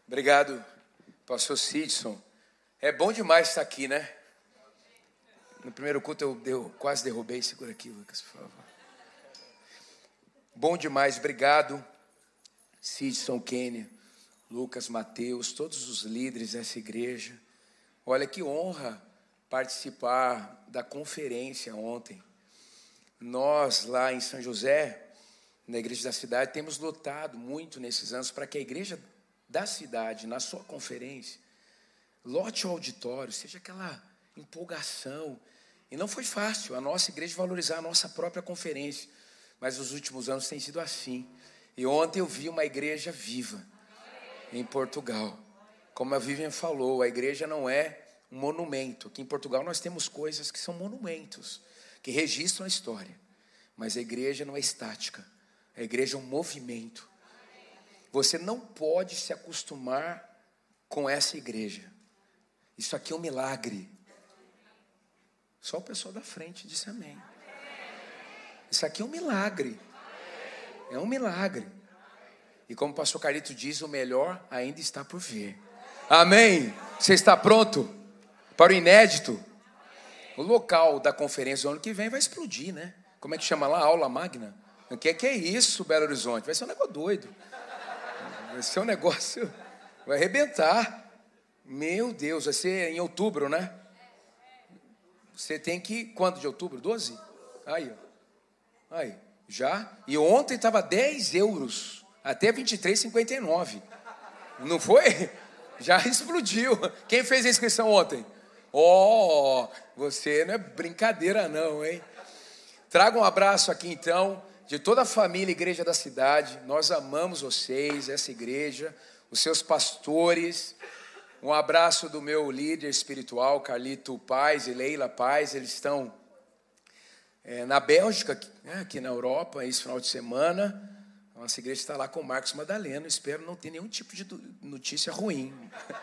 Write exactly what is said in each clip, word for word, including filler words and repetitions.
Obrigado, pastor Sidson. É bom demais estar aqui, né? No primeiro culto eu, eu quase derrubei. Segura aqui, Lucas, por favor. Bom demais, obrigado, Sidson, Kênia, Lucas, Mateus, todos os líderes dessa igreja. Olha que honra participar da conferência ontem. Nós lá em São José, na igreja da cidade, temos lutado muito nesses anos para que a igreja da cidade, na sua conferência, lote o auditório, seja aquela empolgação. E não foi fácil a nossa igreja valorizar a nossa própria conferência, mas nos últimos anos tem sido assim. E ontem eu vi uma igreja viva em Portugal. Como a Vivian falou, a igreja não é um monumento. Aqui em Portugal nós temos coisas que são monumentos, que registram a história. Mas a igreja não é estática. A igreja é um movimento. Você não pode se acostumar com essa igreja. Isso aqui é um milagre. Só o pessoal da frente disse amém. Isso aqui é um milagre. É um milagre. E como o pastor Carlito diz, o melhor ainda está por vir. Amém? Você está pronto para o inédito? O local da conferência do ano que vem vai explodir, né? Como é que chama lá? Aula magna? O que é, que é isso, Belo Horizonte? Vai ser um negócio doido. Vai ser um negócio... Vai arrebentar. Meu Deus, vai ser em outubro, né? Você tem que... Quando de outubro? doze? Aí, ó. Aí, já. E ontem estava dez euros. Até vinte e três e cinquenta e nove. Não foi? Já explodiu. Quem fez a inscrição ontem? Oh, você não é brincadeira não, hein? Traga um abraço aqui então, de toda a família Igreja da Cidade. Nós amamos vocês, essa igreja, os seus pastores. Um abraço do meu líder espiritual, Carlito Paz e Leila Paz. Eles estão é, na Bélgica, né, aqui na Europa, esse final de semana. Nossa igreja está lá com o Marcos Madaleno. Espero não ter nenhum tipo de notícia ruim.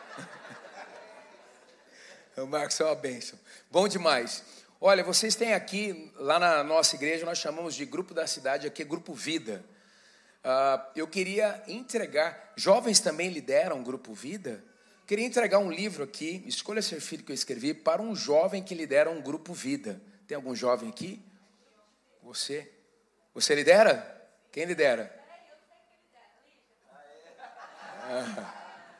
O Marcos é uma bênção. Bom demais. Olha, vocês têm aqui, lá na nossa igreja, nós chamamos de Grupo da Cidade, aqui é Grupo Vida. Uh, eu queria entregar, jovens também lideram o Grupo Vida. Queria entregar um livro aqui, Escolha Ser Filho, que eu escrevi, para um jovem que lidera um Grupo Vida. Tem algum jovem aqui? Você? Você lidera? Quem lidera? Ah,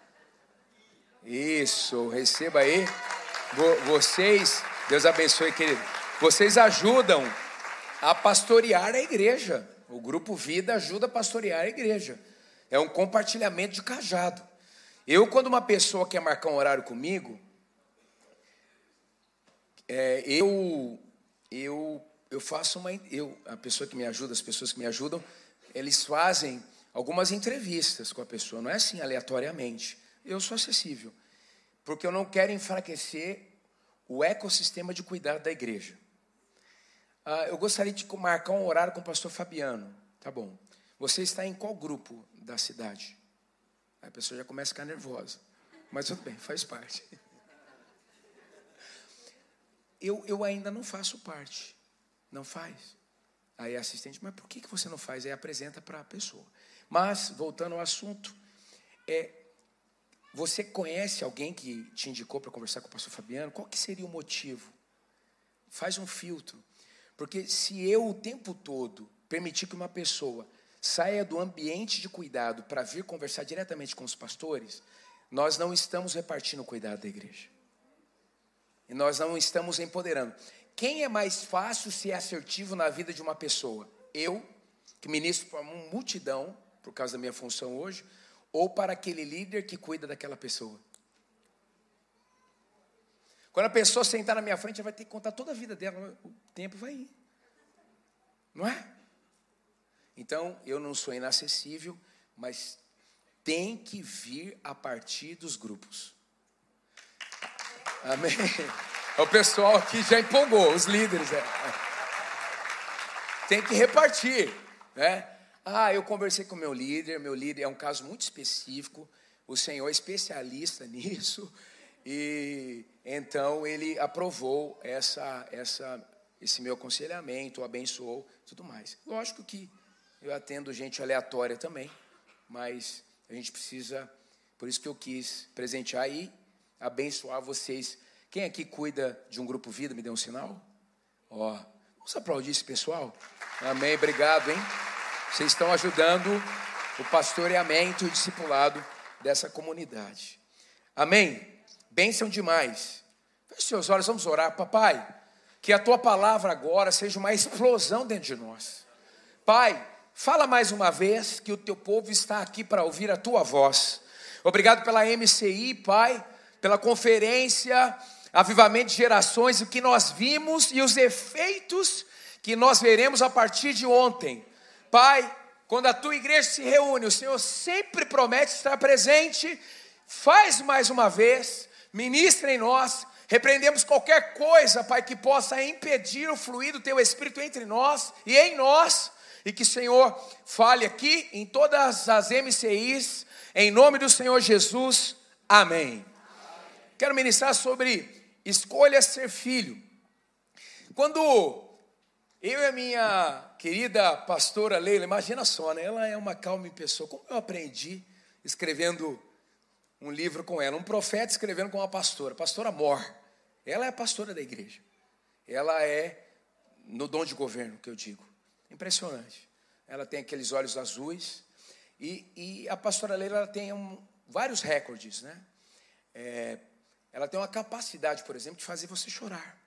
isso, receba aí. Vocês, Deus abençoe, querido. Vocês ajudam a pastorear a igreja. O Grupo Vida ajuda a pastorear a igreja. É um compartilhamento de cajado. Eu, quando uma pessoa quer marcar um horário comigo, é, eu, eu, eu faço uma... Eu, a pessoa que me ajuda, as pessoas que me ajudam, eles fazem algumas entrevistas com a pessoa. Não é assim, aleatoriamente. Eu sou acessível. Porque eu não quero enfraquecer o ecossistema de cuidado da igreja. Ah, eu gostaria de marcar um horário com o pastor Fabiano. Tá bom. Você está em qual grupo da cidade? Aí a pessoa já começa a ficar nervosa. Mas tudo bem, faz parte. Eu, eu ainda não faço parte. Não faz. Aí a assistente, mas por que que você não faz? Aí apresenta para a pessoa. Mas, voltando ao assunto, é... Você conhece alguém que te indicou para conversar com o pastor Fabiano? Qual que seria o motivo? Faz um filtro. Porque se eu o tempo todo permitir que uma pessoa saia do ambiente de cuidado para vir conversar diretamente com os pastores, nós não estamos repartindo o cuidado da igreja. E nós não estamos empoderando. Quem é mais fácil ser assertivo na vida de uma pessoa? Eu, que ministro para uma multidão, por causa da minha função hoje, ou para aquele líder que cuida daquela pessoa. Quando a pessoa sentar na minha frente, ela vai ter que contar toda a vida dela. O tempo vai ir. Não é? Então, eu não sou inacessível, mas tem que vir a partir dos grupos. Amém? O pessoal aqui já empolgou, os líderes. É. Tem que repartir, né? Ah, eu conversei com o meu líder, meu líder é um caso muito específico, o Senhor é especialista nisso, e então ele aprovou essa, essa, esse meu aconselhamento, abençoou, tudo mais. Lógico que eu atendo gente aleatória também, mas a gente precisa Por isso que eu quis presentear e abençoar vocês. Quem aqui cuida de um grupo vida, me dê um sinal? Ó, vamos aplaudir esse pessoal? Amém, obrigado, hein? Vocês estão ajudando o pastoreamento e o discipulado dessa comunidade. Amém? Bênção demais. Feche seus olhos, vamos orar. Papai, que a tua palavra agora seja uma explosão dentro de nós. Pai, fala mais uma vez que o teu povo está aqui para ouvir a tua voz. Obrigado pela M C I, Pai, pela conferência Avivamento de Gerações, o que nós vimos e os efeitos que nós veremos a partir de ontem. Pai, quando a tua igreja se reúne, o Senhor sempre promete estar presente. Faz mais uma vez, ministra em nós, repreendemos qualquer coisa, Pai, que possa impedir o fluir do teu Espírito entre nós e em nós, e que o Senhor fale aqui em todas as M C Is, em nome do Senhor Jesus, amém. Quero ministrar sobre escolha ser filho. Quando eu e a minha querida pastora Leila, imagina só, né? Ela é uma calma em pessoa. Como eu aprendi escrevendo um livro com ela, um profeta escrevendo com uma pastora, pastora Mor. Ela é a pastora da igreja. Ela é no dom de governo, que eu digo. Impressionante. Ela tem aqueles olhos azuis. E, e a pastora Leila ela tem um, vários recordes, né? É, ela tem uma capacidade, por exemplo, de fazer você chorar.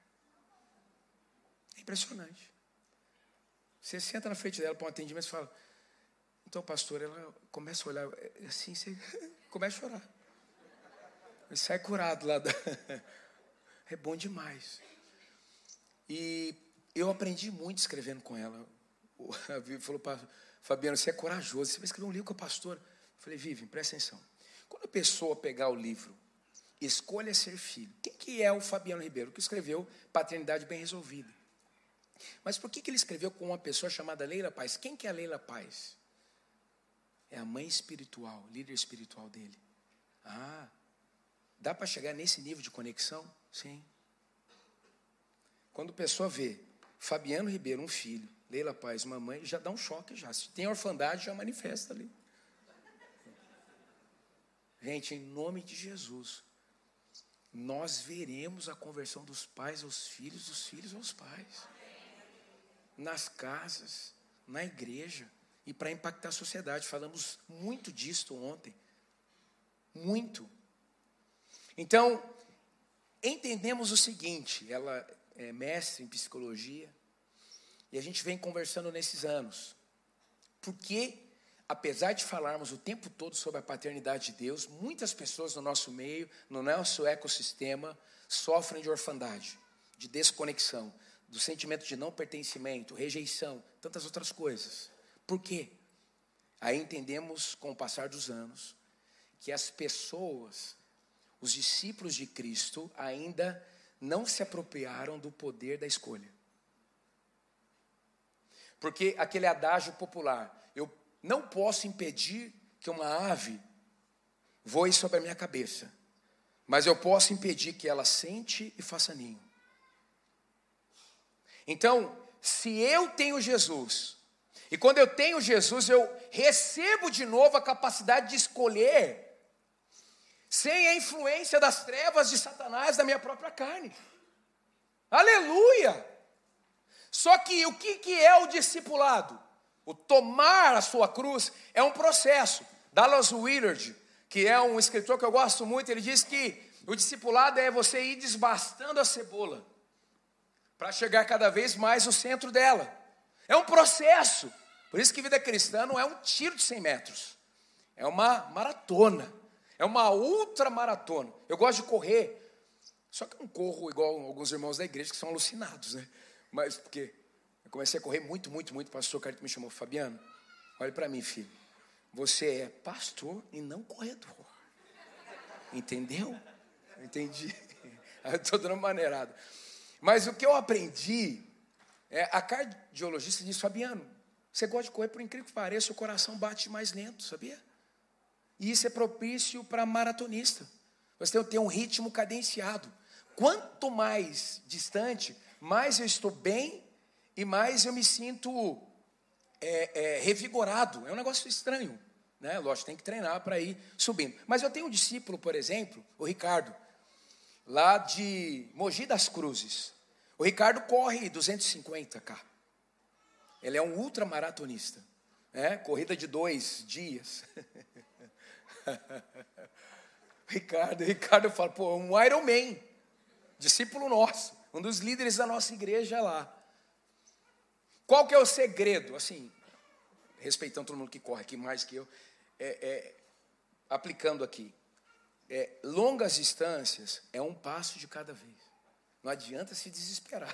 É impressionante. Você senta na frente dela para um atendimento e fala, então, pastor, ela começa a olhar assim, você começa a chorar. Ele sai curado lá da... É bom demais. E eu aprendi muito escrevendo com ela. A Vivi falou para Fabiana, você é corajoso, você vai escrever um livro com a pastora. Eu falei, Vivi, presta atenção. Quando a pessoa pegar o livro, Escolha Ser Filho. Quem que é o Fabiano Ribeiro? Que escreveu Paternidade Bem Resolvida. Mas por que que ele escreveu com uma pessoa chamada Leila Paz? Quem que é a Leila Paz? É a mãe espiritual, líder espiritual dele. Ah, dá para chegar nesse nível de conexão? Sim. Quando a pessoa vê Fabiano Ribeiro, um filho, Leila Paz, uma mãe, já dá um choque já. Se tem orfandade, já manifesta ali. Gente, em nome de Jesus, nós veremos a conversão dos pais aos filhos, dos filhos aos pais. Nas casas, na igreja. E para impactar a sociedade. Falamos muito disso ontem. Muito. Então, entendemos o seguinte. Ela é mestre em psicologia. E a gente vem conversando nesses anos. Porque, apesar de falarmos o tempo todo sobre a paternidade de Deus, muitas pessoas no nosso meio, no nosso ecossistema, sofrem de orfandade, de desconexão, do sentimento de não pertencimento, rejeição, tantas outras coisas. Por quê? Aí entendemos, com o passar dos anos, que as pessoas, os discípulos de Cristo, ainda não se apropriaram do poder da escolha. Porque aquele adágio popular, eu não posso impedir que uma ave voe sobre a minha cabeça, mas eu posso impedir que ela sente e faça ninho. Então, se eu tenho Jesus, e quando eu tenho Jesus, eu recebo de novo a capacidade de escolher, sem a influência das trevas de Satanás da minha própria carne. Aleluia! Só que o que, que é o discipulado? O tomar a sua cruz é um processo. Dallas Willard, que é um escritor que eu gosto muito, ele diz que o discipulado é você ir desbastando a cebola para chegar cada vez mais no centro dela. É um processo. Por isso que vida cristã não é um tiro de cem metros. É uma maratona. É uma ultramaratona. Eu gosto de correr. Só que eu não corro igual alguns irmãos da igreja que são alucinados, né? Mas porque eu comecei a correr muito, muito, muito. O pastor Carito me chamou, Fabiano, olha para mim, filho. Você é pastor e não corredor. Entendeu? Entendi. Eu estou dando uma maneirada. Mas o que eu aprendi, é, a cardiologista disse, Fabiano, você gosta de correr, por incrível que pareça, o coração bate mais lento, sabia? E isso é propício para maratonista. Você tem que ter um ritmo cadenciado. Quanto mais distante, mais eu estou bem e mais eu me sinto é, é, revigorado. É um negócio estranho. né? Lógico, tem que treinar para ir subindo. Mas eu tenho um discípulo, por exemplo, o Ricardo, lá de Mogi das Cruzes. O Ricardo corre duzentos e cinquenta quilos. Ele é um ultramaratonista, né? Corrida de dois dias. Ricardo, Ricardo fala, pô, um Ironman, discípulo nosso, um dos líderes da nossa igreja lá. Qual que é o segredo? Assim, respeitando todo mundo que corre aqui mais que eu, é, é, aplicando aqui. É, longas distâncias é um passo de cada vez. Não adianta se desesperar.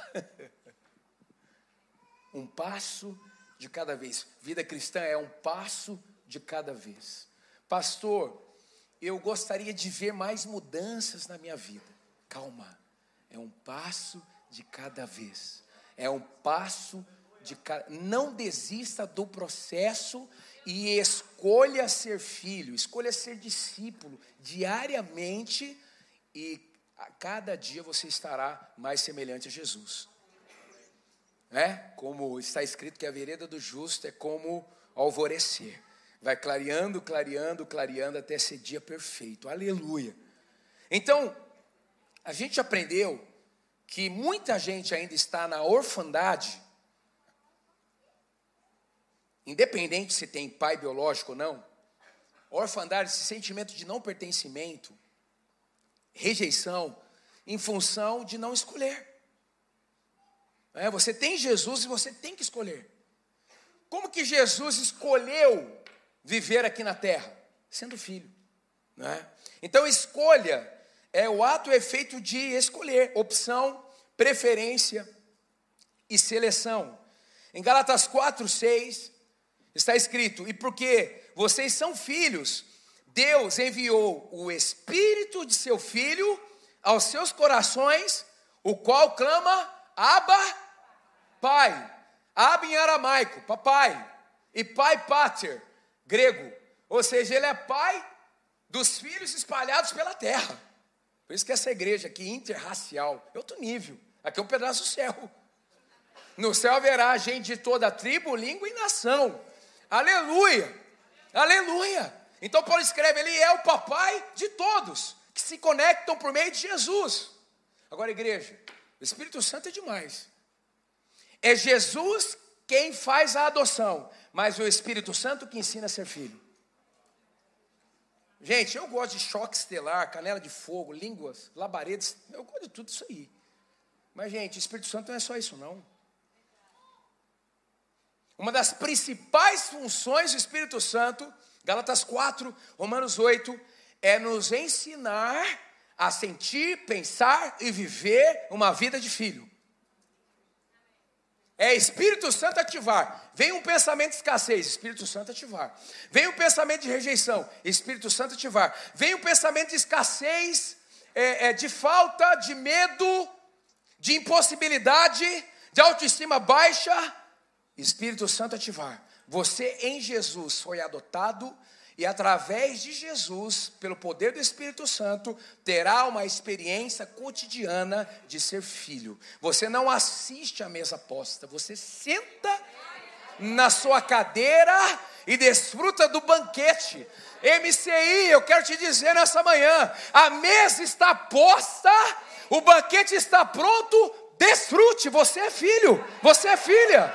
Um passo de cada vez. Vida cristã é um passo de cada vez. Pastor, eu gostaria de ver mais mudanças na minha vida. Calma, é um passo de cada vez. É um passo de cada... Não desista do processo e escolha ser filho, escolha ser discípulo diariamente e a cada dia você estará mais semelhante a Jesus. É? Como está escrito que a vereda do justo é como alvorecer. Vai clareando, clareando, clareando até ser dia perfeito. Aleluia. Então, a gente aprendeu que muita gente ainda está na orfandade, independente se tem pai biológico ou não. Orfandade, esse sentimento de não pertencimento, rejeição, em função de não escolher. É, você tem Jesus e você tem que escolher. Como que Jesus escolheu viver aqui na terra? Sendo filho. Né? Então, escolha é o ato e efeito de escolher. Opção, preferência e seleção. Em Gálatas quatro, seis, está escrito, e porque vocês são filhos, Deus enviou o Espírito de seu Filho aos seus corações, o qual clama, Abba, Pai. Abba em aramaico, papai. E pai, pater, grego. Ou seja, ele é pai dos filhos espalhados pela terra. Por isso que essa igreja aqui, interracial, é outro nível. Aqui é um pedaço do céu. No céu haverá gente de toda tribo, língua e nação. Aleluia. Aleluia. Então Paulo escreve, ele é o papai de todos, que se conectam por meio de Jesus. Agora, igreja, o Espírito Santo é demais. É Jesus quem faz a adoção, mas o Espírito Santo que ensina a ser filho. Gente, eu gosto de choque estelar, canela de fogo, línguas, labaredas, eu gosto de tudo isso aí. Mas, gente, o Espírito Santo não é só isso, não. Uma das principais funções do Espírito Santo, Gálatas quatro, Romanos oito, é nos ensinar a sentir, pensar e viver uma vida de filho. É Espírito Santo ativar. Vem um pensamento de escassez, Espírito Santo ativar. Vem um pensamento de rejeição, Espírito Santo ativar. Vem um pensamento de escassez, é, é, de falta, de medo, de impossibilidade, de autoestima baixa, Espírito Santo ativar. Você em Jesus foi adotado e através de Jesus, pelo poder do Espírito Santo, terá uma experiência cotidiana de ser filho. Você não assiste à mesa posta, você senta na sua cadeira e desfruta do banquete. M C I, eu quero te dizer nessa manhã, a mesa está posta, o banquete está pronto, desfrute, você é filho, você é filha.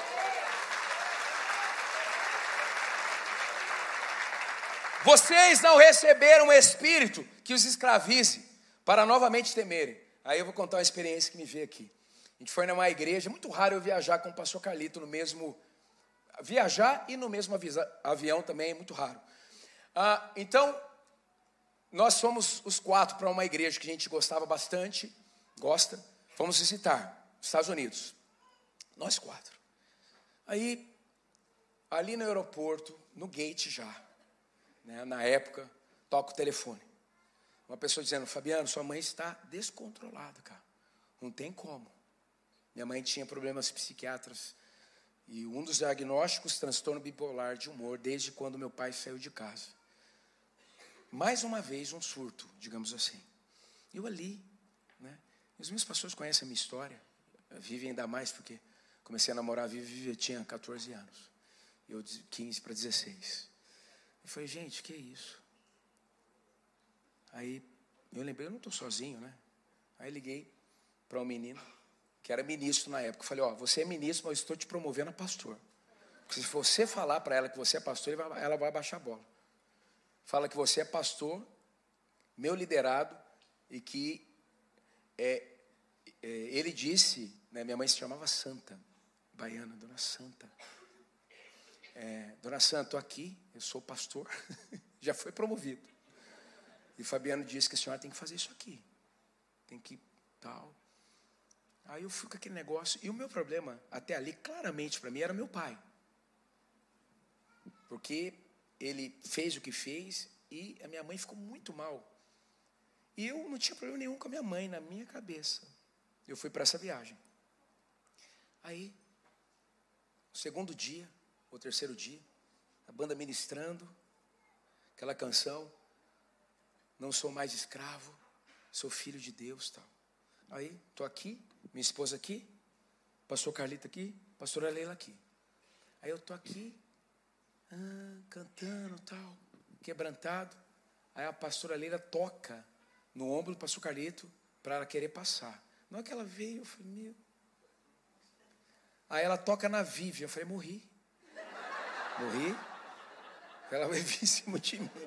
Vocês não receberam um espírito que os escravize para novamente temerem. Aí eu vou contar uma experiência que me veio aqui. A gente foi numa igreja, é muito raro eu viajar com o pastor Carlito no mesmo... Viajar e no mesmo avisa, avião também é muito raro. Ah, então, nós fomos os quatro para uma igreja que a gente gostava bastante, gosta, fomos visitar, Estados Unidos. Nós quatro. Aí, ali no aeroporto, no gate já, né, na época, toca o telefone. Uma pessoa dizendo, Fabiano, sua mãe está descontrolada, cara. Não tem como. Minha mãe tinha problemas psiquiátricos e um dos diagnósticos, transtorno bipolar de humor, desde quando meu pai saiu de casa. Mais uma vez, um surto, digamos assim. Eu ali, né? Os meus pastores conhecem a minha história. Vivem ainda mais, porque comecei a namorar, Vivi, eu tinha catorze anos. Eu, quinze para dezesseis. Eu falei, gente, que isso? Aí eu lembrei, eu não estou sozinho, né? Aí liguei para um menino, que era ministro na época. Eu falei, ó, você é ministro, mas eu estou te promovendo a pastor. Porque se você falar para ela que você é pastor, ela vai baixar a bola. Fala que você é pastor, meu liderado, e que é, é, ele disse, né, minha mãe se chamava Santa, baiana, Dona Santa. É, Dona Santa, estou aqui, eu sou pastor, já foi promovido. E Fabiano disse que a senhora tem que fazer isso aqui. Tem que tal. Aí eu fui com aquele negócio. E o meu problema, até ali, claramente para mim, era meu pai. Porque ele fez o que fez e a minha mãe ficou muito mal. E eu não tinha problema nenhum com a minha mãe na minha cabeça. Eu fui para essa viagem. Aí, o segundo dia, o terceiro dia, a banda ministrando, aquela canção, não sou mais escravo, sou filho de Deus, tal. Aí, estou aqui, minha esposa aqui, pastor Carlito aqui, pastora Leila aqui. Aí eu estou aqui, ah, cantando, tal, quebrantado. Aí a pastora Leila toca no ombro do pastor Carlito para ela querer passar. Na hora que ela veio, eu falei, meu. Aí ela toca na Vivian, eu falei, morri. Morri. Ela veio em cima de mim.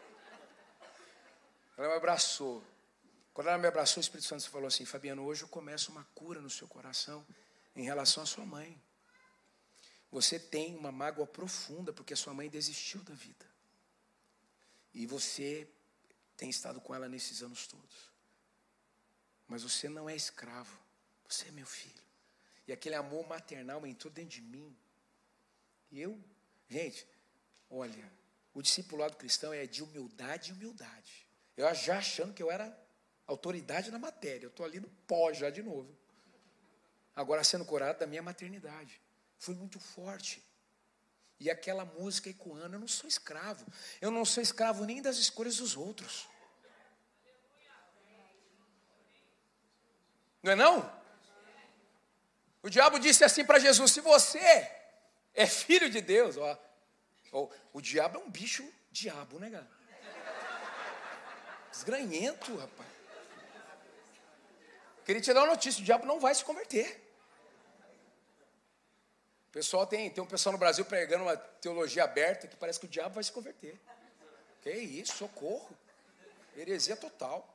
Ela me abraçou. Quando ela me abraçou, o Espírito Santo falou assim, Fabiano, hoje eu começo uma cura no seu coração em relação à sua mãe. Você tem uma mágoa profunda porque a sua mãe desistiu da vida. E você tem estado com ela nesses anos todos. Mas você não é escravo. Você é meu filho. E aquele amor maternal entrou dentro de mim. E eu, gente, olha, o discipulado cristão é de humildade e humildade. Eu já achando que eu era autoridade na matéria. Eu estou ali no pó já de novo. Agora sendo curado da minha maternidade. Foi muito forte. E aquela música ecoando, eu não sou escravo. Eu não sou escravo nem das escolhas dos outros. Não é não? O diabo disse assim para Jesus, se você é filho de Deus, ó, ó, o diabo é um bicho diabo, né, cara? Desgranhento, rapaz. Queria te dar uma notícia, o diabo não vai se converter. O pessoal tem, tem um pessoal no Brasil pregando uma teologia aberta que parece que o diabo vai se converter. Que isso, socorro. Heresia total.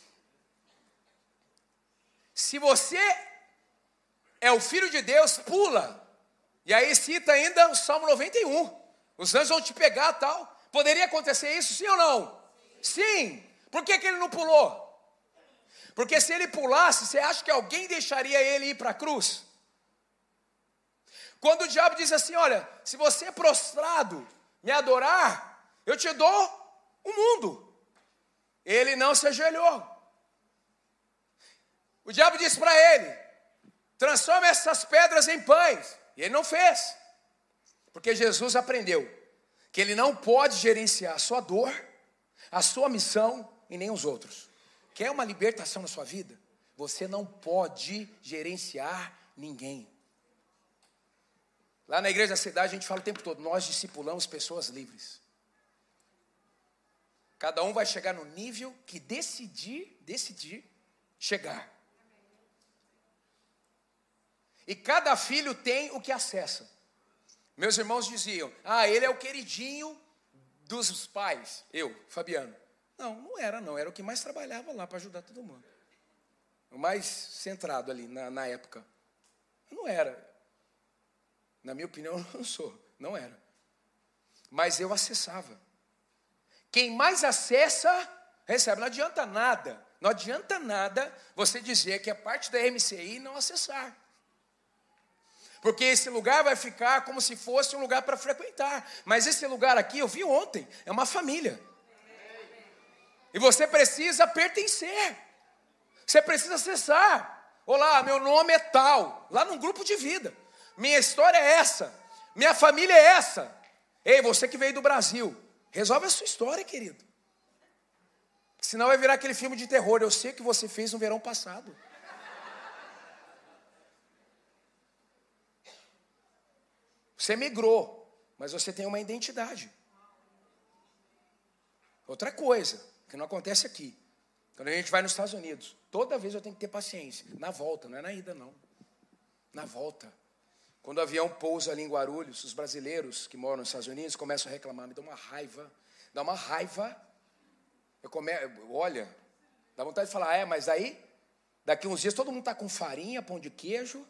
Se você é o filho de Deus, pula. E aí cita ainda o Salmo noventa e um. Os anjos vão te pegar e tal. Poderia acontecer isso, sim ou não? Sim. Sim. Por que que ele não pulou? Porque se ele pulasse, você acha que alguém deixaria ele ir para a cruz? Quando o diabo diz assim, olha, se você é prostrado me adorar, eu te dou o mundo. Ele não se ajoelhou. O diabo disse para ele, transforma essas pedras em pães. E ele não fez. Porque Jesus aprendeu que ele não pode gerenciar a sua dor, a sua missão e nem os outros. Quer uma libertação na sua vida? Você não pode gerenciar ninguém. Lá na igreja da cidade a gente fala o tempo todo, nós discipulamos pessoas livres. Cada um vai chegar no nível que decidir, decidir chegar. E cada filho tem o que acessa. Meus irmãos diziam, ah, ele é o queridinho dos pais. Eu, Fabiano. Não, não era não, era o que mais trabalhava lá para ajudar todo mundo. O mais centrado ali na, na época. Não era. Na minha opinião, eu não sou, não era. Mas eu acessava. Quem mais acessa, recebe. Não adianta nada, não adianta nada você dizer que é parte da M C I e não acessar. Porque esse lugar vai ficar como se fosse um lugar para frequentar. Mas esse lugar aqui, eu vi ontem, é uma família. E você precisa pertencer. Você precisa acessar. Olá, meu nome é tal. Lá num grupo de vida. Minha história é essa. Minha família é essa. Ei, você que veio do Brasil. Resolve a sua história, querido. Senão vai virar aquele filme de terror. Eu sei o que você fez no verão passado. Você migrou. Mas você tem uma identidade. Outra coisa, que não acontece aqui. Quando a gente vai nos Estados Unidos, toda vez eu tenho que ter paciência. Na volta, não é na ida, não. Na volta. Quando o avião pousa ali em Guarulhos, os brasileiros que moram nos Estados Unidos começam a reclamar. Me dá uma raiva. Dá uma raiva. Eu come... Olha, dá vontade de falar, é, mas aí, daqui uns dias todo mundo está com farinha, pão de queijo,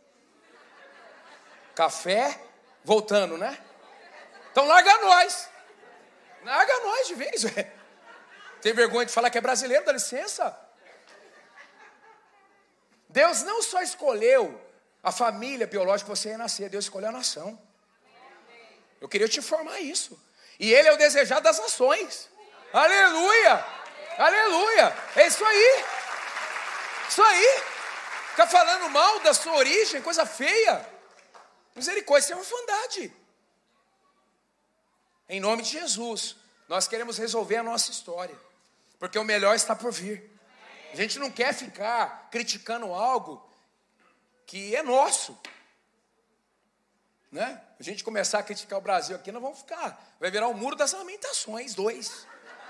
café, voltando, né? Então larga nós. Larga nós de vez, velho. Tem vergonha de falar que é brasileiro, dá licença. Deus não só escolheu a família biológica que você ia nascer, Deus escolheu a nação. Eu queria te informar isso. E Ele é o desejado das nações. Aleluia! Aleluia! É isso aí. Isso aí. Fica falando mal da sua origem, coisa feia. Misericórdia, isso é uma orfandade. Em nome de Jesus, nós queremos resolver a nossa história. Porque o melhor está por vir. A gente não quer ficar criticando algo que é nosso. Né? A gente começar a criticar o Brasil aqui, nós vamos ficar. Vai virar o muro das lamentações, dois.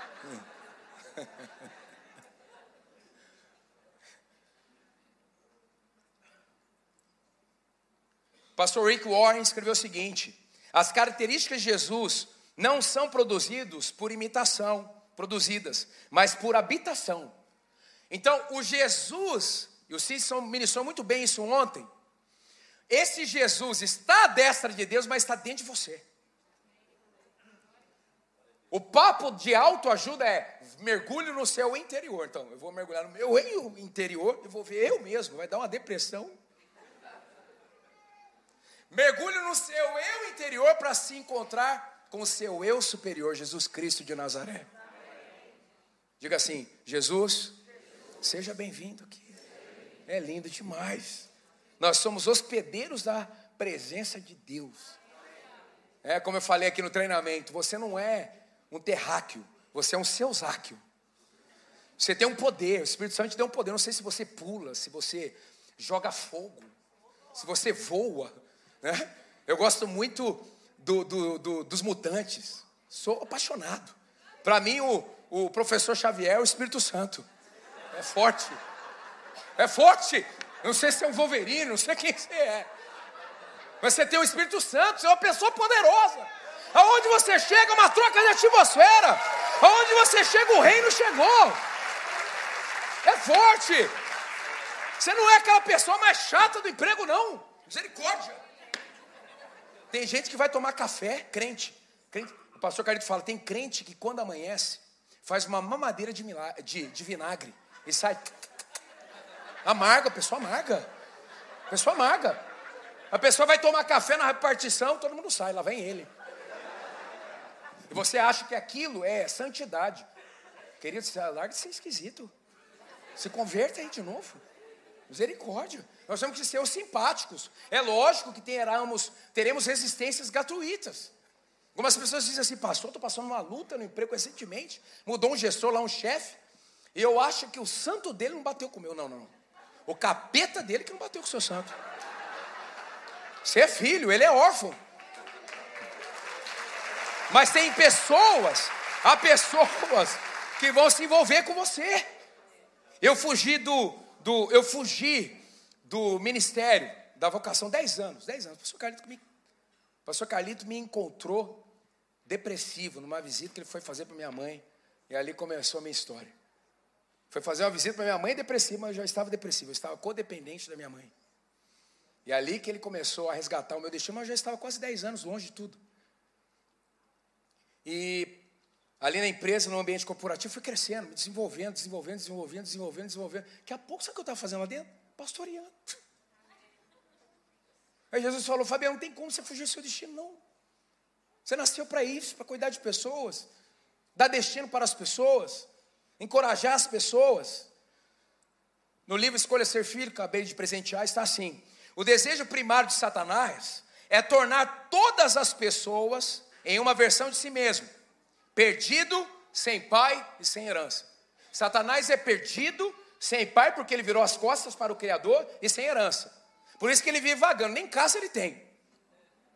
Pastor Rick Warren escreveu o seguinte: as características de Jesus não são produzidos por imitação, produzidas, mas por habitação. Então, o Jesus, e o Cícero ministrou muito bem isso ontem, esse Jesus está à destra de Deus, mas está dentro de você. O papo de autoajuda é, mergulhe no seu interior. Então, eu vou mergulhar no meu interior e vou ver eu mesmo, vai dar uma depressão. Mergulhe no seu eu interior para se encontrar com o seu eu superior, Jesus Cristo de Nazaré. Diga assim, Jesus, seja bem-vindo aqui. É lindo demais. Nós somos hospedeiros da presença de Deus. É como eu falei aqui no treinamento, você não é um terráqueo, você é um seusáqueo. Você tem um poder, o Espírito Santo te deu um poder. Não sei se você pula, se você joga fogo, se você voa, né? Eu gosto muito do, do, do, dos mutantes. Sou apaixonado. Para mim, o, o professor Xavier é o Espírito Santo. É forte. É forte. Não sei se é um Wolverine, não sei quem você é. Mas você tem o Espírito Santo, você é uma pessoa poderosa. Aonde você chega, uma troca de atmosfera. Aonde você chega, o reino chegou. É forte. Você não é aquela pessoa mais chata do emprego, não. Misericórdia. Tem gente que vai tomar café, crente. crente. O pastor Carlito fala, tem crente que quando amanhece, faz uma mamadeira de, milagre, de, de vinagre. E sai... Amarga, a pessoa amarga. A pessoa amarga. A pessoa vai tomar café na repartição, todo mundo sai, lá vem ele. E você acha que aquilo é santidade. Querido, você larga de ser esquisito. Se converta aí de novo. Misericórdia. Nós temos que ser os simpáticos. É lógico que teremos, teremos resistências gratuitas. Algumas pessoas dizem assim, pastor, estou passando uma luta no emprego recentemente. Mudou um gestor lá, um chefe. E eu acho que o santo dele não bateu com o meu. Não, não. O capeta dele que não bateu com o seu santo. Você é filho, ele é órfão. Mas tem pessoas, há pessoas que vão se envolver com você. Eu fugi do, do, eu fugi do ministério, da vocação, dez anos, dez anos. O pastor Carlito me, o pastor Carlito me encontrou depressivo numa visita que ele foi fazer para minha mãe. E ali começou a minha história. Foi fazer uma visita para minha mãe depressiva, mas eu já estava depressivo, eu estava codependente da minha mãe. E ali que ele começou a resgatar o meu destino, mas eu já estava quase dez anos longe de tudo. E ali na empresa, no ambiente corporativo, fui crescendo, me desenvolvendo, desenvolvendo, desenvolvendo, desenvolvendo, desenvolvendo. Daqui a pouco, sabe o que eu estava fazendo lá dentro? Pastoreando. Aí Jesus falou, Fabiano, não tem como você fugir do seu destino, não. Você nasceu para isso, para cuidar de pessoas, dar destino para as pessoas, encorajar as pessoas. No livro Escolha Ser Filho, que acabei de presentear, está assim. O desejo primário de Satanás é tornar todas as pessoas em uma versão de si mesmo. Perdido, sem pai e sem herança. Satanás é perdido, sem pai, porque ele virou as costas para o Criador e sem herança. Por isso que ele vive vagando, nem casa ele tem.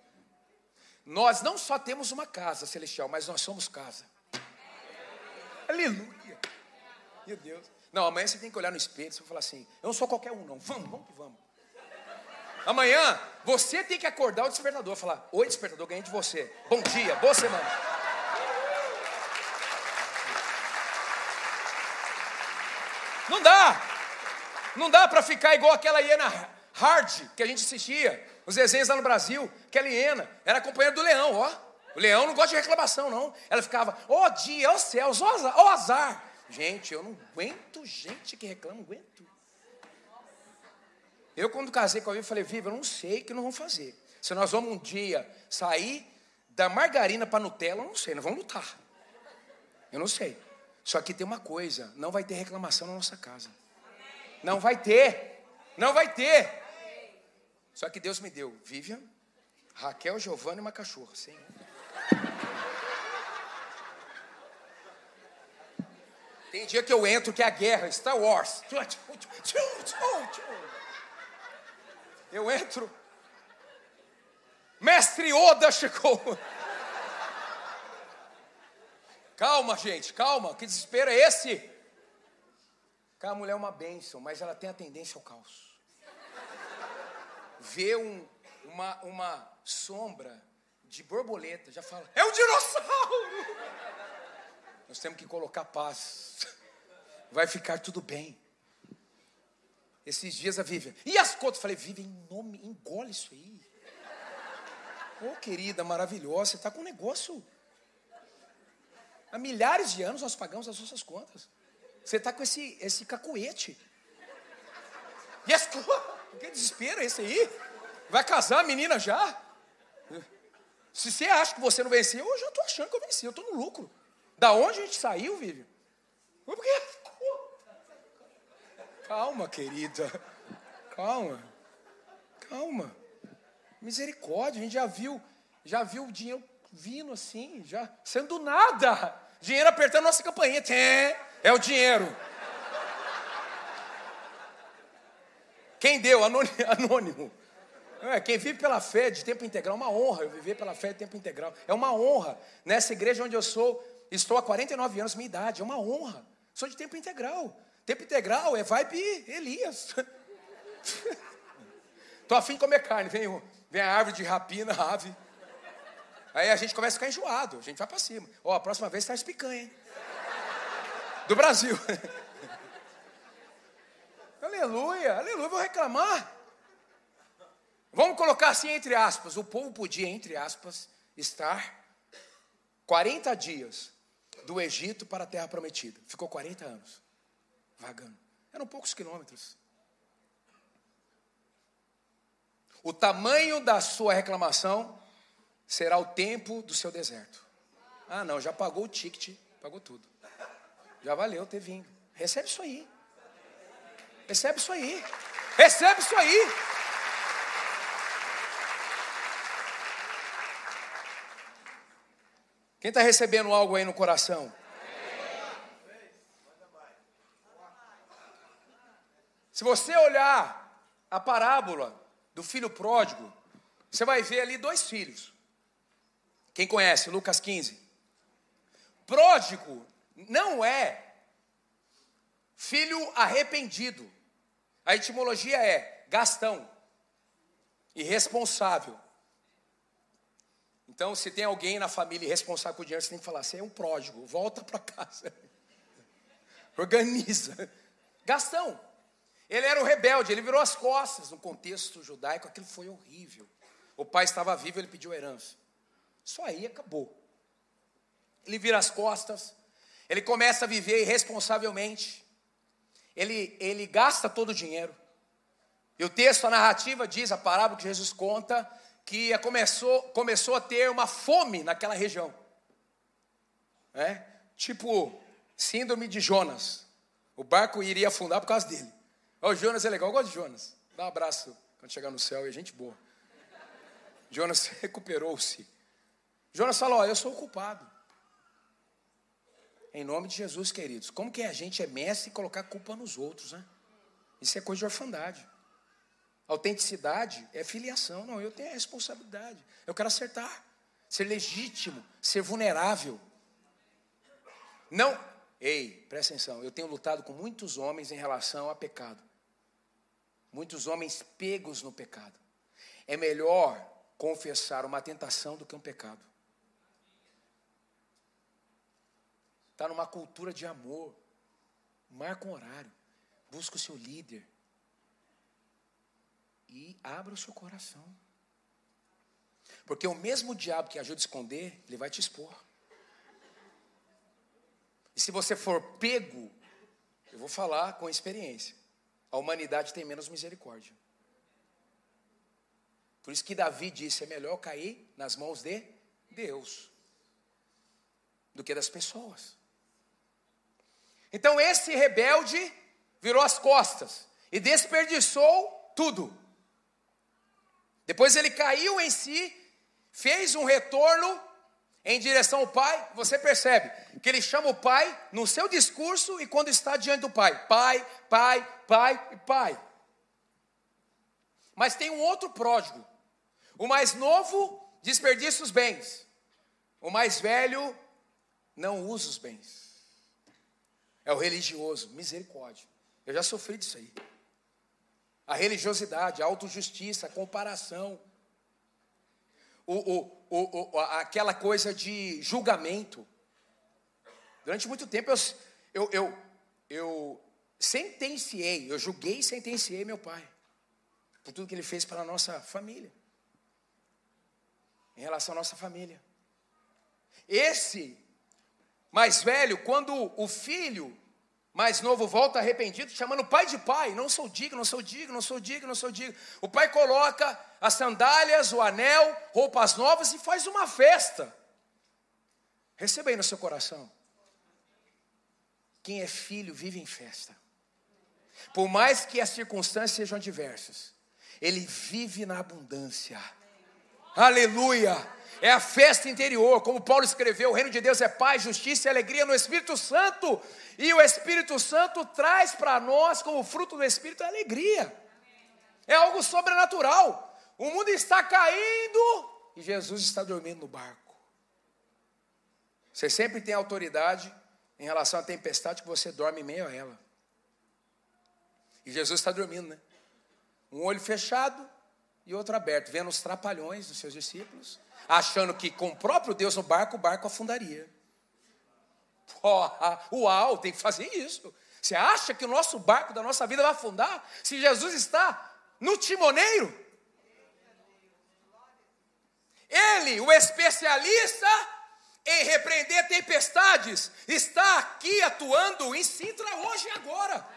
Nós não só temos uma casa celestial, mas nós somos casa. Aleluia. Meu Deus. Não, amanhã você tem que olhar no espelho, você vai falar assim, eu não sou qualquer um não, vamos, vamos que vamos. Amanhã, você tem que acordar o despertador, falar, oi despertador, ganhei de você. Bom dia, boa semana. Não dá. Não dá para ficar igual aquela hiena Hard que a gente assistia, os desenhos lá no Brasil, aquela hiena, era companheira do leão, ó. O leão não gosta de reclamação, não. Ela ficava, ó dia, ó céus, ó azar, ó azar. Gente, eu não aguento gente que reclama, não aguento. Eu, quando casei com a Vivi, falei, Vivi, eu não sei o que nós vamos fazer. Se nós vamos um dia sair da margarina para Nutella, eu não sei, nós vamos lutar. Eu não sei. Só que tem uma coisa, não vai ter reclamação na nossa casa. Não vai ter. Não vai ter. Só que Deus me deu Vivian, Raquel, Giovana e uma cachorra. Sim. Tem dia que eu entro que é a guerra, Star Wars. Eu entro. Mestre Yoda chegou. Calma, gente, calma. Que desespero é esse? Aquela mulher é uma bênção, mas ela tem a tendência ao caos. Vê um, uma, uma sombra de borboleta, já fala, é um dinossauro! Nós temos que colocar paz. Vai ficar tudo bem. Esses dias a Vivian, e as contas? Falei, Vivian, em nome, engole isso aí. Ô, oh, querida, maravilhosa, você está com um negócio. Há milhares de anos nós pagamos as nossas contas. Você está com esse, esse cacuete. E as contas? Que desespero é esse aí? Vai casar a menina já? Se você acha que você não venceu, eu já estou achando que eu venci, eu estou no lucro. Da onde a gente saiu, Vivian? Por quê? Calma, querida. Calma. Calma. Misericórdia, a gente já viu, já viu o dinheiro vindo assim, já sendo nada. Dinheiro apertando nossa campainha. É o dinheiro. Quem deu? Anônimo. Quem vive pela fé de tempo integral, é uma honra eu viver pela fé de tempo integral. É uma honra. Nessa igreja onde eu sou, estou há quarenta e nove anos, minha idade, é uma honra. Sou de tempo integral. Tempo integral é vibe Elias. Tô afim de comer carne, vem, vem a árvore de rapina, a ave. Aí a gente começa a ficar enjoado, a gente vai para cima. Ó, a próxima vez traz picanha, hein? Do Brasil. Aleluia, aleluia, vou reclamar. Vamos colocar assim entre aspas, o povo podia, entre aspas, estar quarenta dias do Egito para a Terra Prometida. Ficou quarenta anos, vagando. Eram poucos quilômetros. O tamanho da sua reclamação será o tempo do seu deserto. Ah, não, já pagou o ticket, pagou tudo. Já valeu ter vindo. Recebe isso aí. Recebe isso aí. Recebe isso aí. Quem está recebendo algo aí no coração? Se você olhar a parábola do filho pródigo, você vai ver ali dois filhos. Quem conhece? Lucas quinze. Pródigo não é filho arrependido. A etimologia é gastão, irresponsável. Então, se tem alguém na família irresponsável com o dinheiro, você tem que falar, você é um pródigo, volta para casa. Organiza. Gastão. Ele era um rebelde, ele virou as costas. No contexto judaico, aquilo foi horrível. O pai estava vivo, ele pediu herança. Só aí acabou. Ele vira as costas, ele começa a viver irresponsavelmente. Ele, ele gasta todo o dinheiro. E o texto, a narrativa diz, a parábola que Jesus conta, que começou, começou a ter uma fome naquela região. É? Tipo, síndrome de Jonas. O barco iria afundar por causa dele. O Jonas é legal, eu gosto de Jonas. Dá um abraço quando chegar no céu, é gente boa. Jonas recuperou-se. Jonas falou, ó, eu sou o culpado. Em nome de Jesus, queridos. Como que a gente é mestre em colocar culpa nos outros, né? Isso é coisa de orfandade. Autenticidade é filiação. Não, eu tenho a responsabilidade. Eu quero acertar. Ser legítimo. Ser vulnerável. Não, Ei, presta atenção, eu tenho lutado com muitos homens em relação a pecado. Muitos homens pegos no pecado. É melhor confessar uma tentação do que um pecado. Está numa cultura de amor. Marca um horário. Busca o seu líder. E abra o seu coração. Porque o mesmo diabo que ajuda a esconder, ele vai te expor. E se você for pego, eu vou falar com experiência, a humanidade tem menos misericórdia. Por isso que Davi disse, é melhor cair nas mãos de Deus do que das pessoas. Então esse rebelde virou as costas e desperdiçou tudo. Depois ele caiu em si, fez um retorno em direção ao pai. Você percebe que ele chama o pai no seu discurso e quando está diante do pai. Pai, pai, pai e pai. Mas tem um outro pródigo. O mais novo desperdiça os bens. O mais velho não usa os bens. É o religioso, misericórdia. Eu já sofri disso aí. A religiosidade, a autojustiça, a comparação. O, o, o, o, aquela coisa de julgamento. Durante muito tempo eu, eu, eu, eu sentenciei, eu julguei e sentenciei meu pai. Por tudo que ele fez para a nossa família. Em relação à nossa família. Esse mais velho, quando o filho mais novo volta arrependido, chamando o pai de pai, não sou digno, não sou digno, não sou digno, não sou digno. O pai coloca as sandálias, o anel, roupas novas e faz uma festa. Receba aí no seu coração. Quem é filho vive em festa. Por mais que as circunstâncias sejam adversas, ele vive na abundância. Aleluia! É a festa interior, como Paulo escreveu, o reino de Deus é paz, justiça e alegria no Espírito Santo. E o Espírito Santo traz para nós, como fruto do Espírito, a alegria. É algo sobrenatural. O mundo está caindo e Jesus está dormindo no barco. Você sempre tem autoridade em relação à tempestade que você dorme em meio a ela. E Jesus está dormindo, né? Um olho fechado e outro aberto, vendo os trapalhões dos seus discípulos, achando que com o próprio Deus no barco, o barco afundaria. Oh, uau, tem que fazer isso. Você acha que o nosso barco da nossa vida vai afundar? Se Jesus está no timoneiro? Ele, o especialista em repreender tempestades, está aqui atuando em Sintra hoje e agora.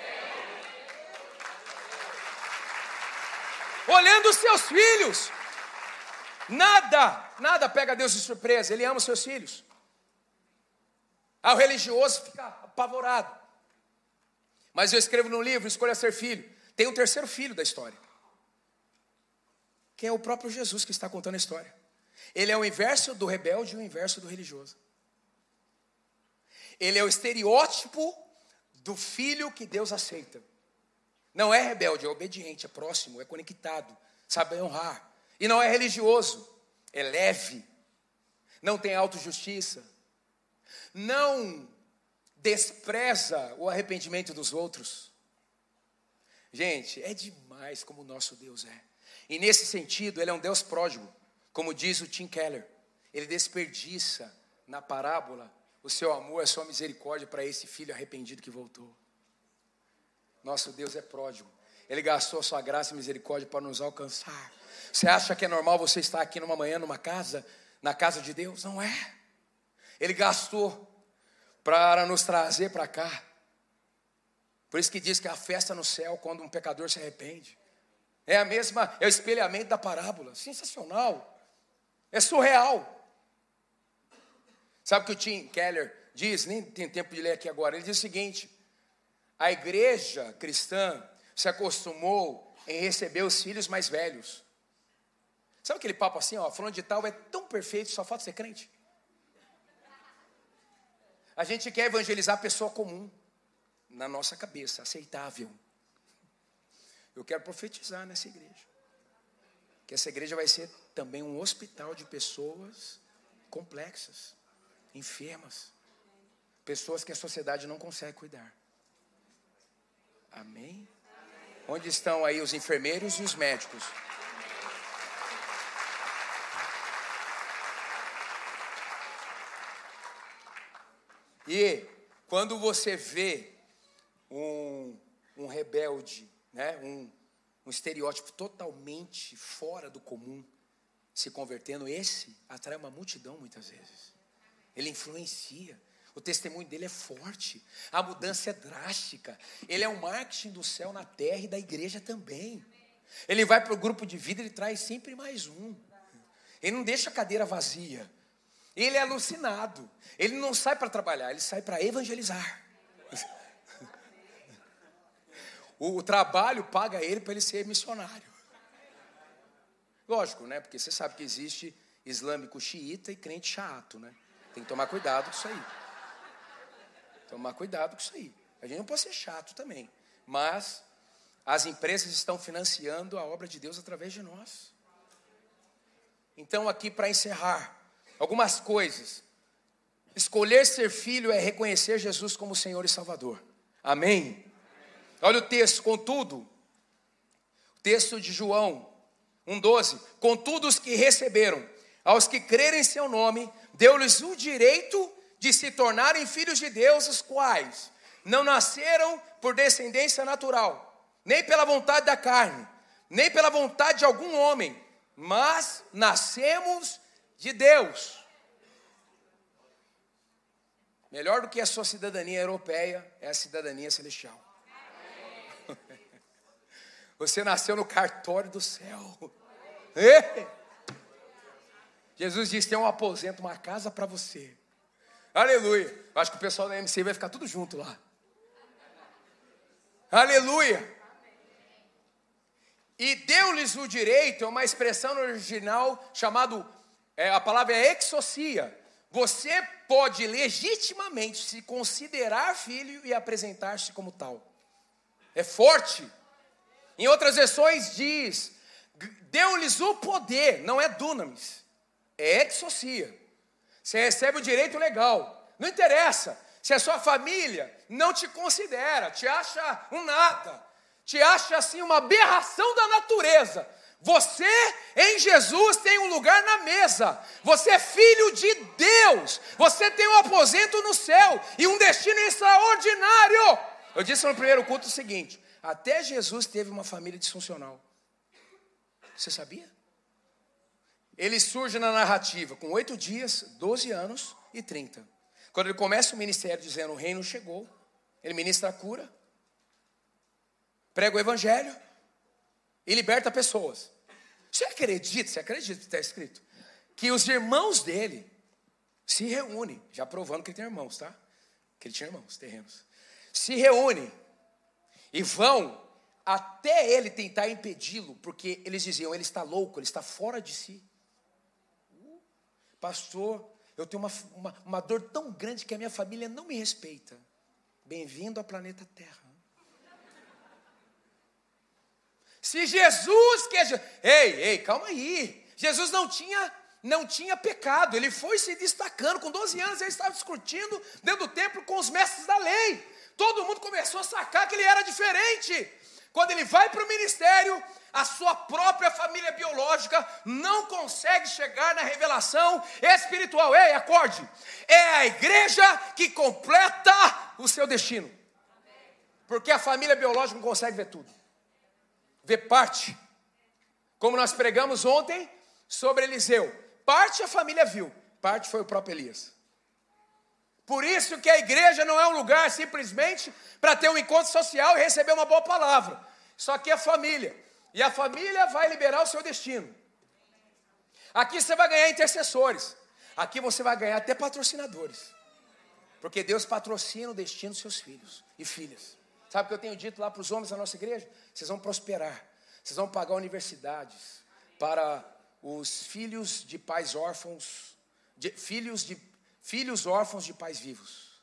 Olhando os seus filhos. Nada, nada pega Deus de surpresa. Ele ama os seus filhos. Ah, o religioso fica apavorado. Mas eu escrevo no livro, Escolha Ser Filho. Tem um terceiro filho da história. Que é o próprio Jesus que está contando a história. Ele é o inverso do rebelde e o inverso do religioso. Ele é o estereótipo do filho que Deus aceita. Não é rebelde, é obediente, é próximo, é conectado, sabe honrar. E não é religioso, é leve, não tem autojustiça, não despreza o arrependimento dos outros. Gente, é demais como o nosso Deus é. E nesse sentido, ele é um Deus pródigo, como diz o Tim Keller. Ele desperdiça na parábola o seu amor, a sua misericórdia para esse filho arrependido que voltou. Nosso Deus é pródigo. Ele gastou a sua graça e misericórdia para nos alcançar. Você acha que é normal você estar aqui numa manhã, numa casa, na casa de Deus? Não é. Ele gastou para nos trazer para cá. Por isso que diz que é a festa no céu quando um pecador se arrepende. É a mesma, é o espelhamento da parábola. Sensacional. É surreal. Sabe o que o Tim Keller diz? Nem tem tempo de ler aqui agora. Ele diz o seguinte: a igreja cristã se acostumou em receber os filhos mais velhos. Sabe aquele papo assim, ó, fulano de tal é tão perfeito, só falta ser crente? A gente quer evangelizar a pessoa comum, na nossa cabeça, aceitável. Eu quero profetizar nessa igreja. Que essa igreja vai ser também um hospital de pessoas complexas, enfermas, pessoas que a sociedade não consegue cuidar. Amém? Onde estão aí os enfermeiros e os médicos? E quando você vê um, um rebelde, né, um, um estereótipo totalmente fora do comum se convertendo, esse atrai uma multidão muitas vezes. Ele influencia. O testemunho dele é forte. A mudança é drástica. Ele é um marketing do céu na terra e da igreja também. Ele vai para o grupo de vida, ele traz sempre mais um. Ele não deixa a cadeira vazia. Ele é alucinado. Ele não sai para trabalhar, ele sai para evangelizar. O, o trabalho paga ele para ele ser missionário. Lógico, né? Porque você sabe que existe islâmico xiita e crente chato, né? Tem que tomar cuidado com isso aí. Tomar cuidado com isso aí. A gente não pode ser chato também. Mas as empresas estão financiando a obra de Deus através de nós. Então, aqui para encerrar, algumas coisas. Escolher ser filho é reconhecer Jesus como Senhor e Salvador. Amém? Olha o texto, contudo, o texto de João um, doze. Contudo, os que receberam, aos que crerem em seu nome, deu-lhes o direito de se tornarem filhos de Deus, os quais não nasceram por descendência natural, nem pela vontade da carne, nem pela vontade de algum homem, mas nascemos de Deus. Melhor do que a sua cidadania europeia é a cidadania celestial. Você nasceu no cartório do céu. É? Jesus disse: tem um aposento, uma casa para você. Aleluia. Acho que o pessoal da M C vai ficar tudo junto lá. Aleluia. E deu-lhes o direito, é uma expressão no original chamado, é, a palavra é exousia. Você pode legitimamente se considerar filho e apresentar-se como tal. É forte. Em outras versões diz, deu-lhes o poder, não é dunamis, é exousia. Você recebe o direito legal. Não interessa se a sua família não te considera, te acha um nada, te acha assim uma aberração da natureza. Você em Jesus tem um lugar na mesa. Você é filho de Deus. Você tem um aposento no céu e um destino extraordinário. Eu disse no primeiro culto o seguinte: até Jesus teve uma família disfuncional. Você sabia? Ele surge na narrativa com oito dias, doze anos e trinta. Quando ele começa o ministério dizendo: o reino chegou, ele ministra a cura, prega o evangelho e liberta pessoas. Você acredita, você acredita que está escrito, que os irmãos dele se reúnem, já provando que ele tem irmãos, tá? Que ele tinha irmãos terrenos. Se reúnem e vão até ele tentar impedi-lo, porque eles diziam: ele está louco, ele está fora de si. Pastor, eu tenho uma, uma, uma dor tão grande que a minha família não me respeita. Bem-vindo ao planeta Terra. Se Jesus quer... Ei, ei, calma aí. Jesus não tinha, não tinha pecado. Ele foi se destacando. Com doze anos ele estava discutindo dentro do templo com os mestres da lei. Todo mundo começou a sacar que ele era diferente. Quando ele vai para o ministério, a sua própria família biológica não consegue chegar na revelação espiritual. Ei, acorde. É a igreja que completa o seu destino. Porque a família biológica não consegue ver tudo. Vê parte. Como nós pregamos ontem sobre Eliseu. Parte a família viu, parte foi o próprio Elias. Por isso que a igreja não é um lugar simplesmente para ter um encontro social e receber uma boa palavra. Só que é família. E a família vai liberar o seu destino. Aqui você vai ganhar intercessores. Aqui você vai ganhar até patrocinadores. Porque Deus patrocina o destino dos seus filhos e filhas. Sabe o que eu tenho dito lá para os homens da nossa igreja? Vocês vão prosperar. Vocês vão pagar universidades para os filhos de pais órfãos, de, filhos, de, filhos órfãos de pais vivos.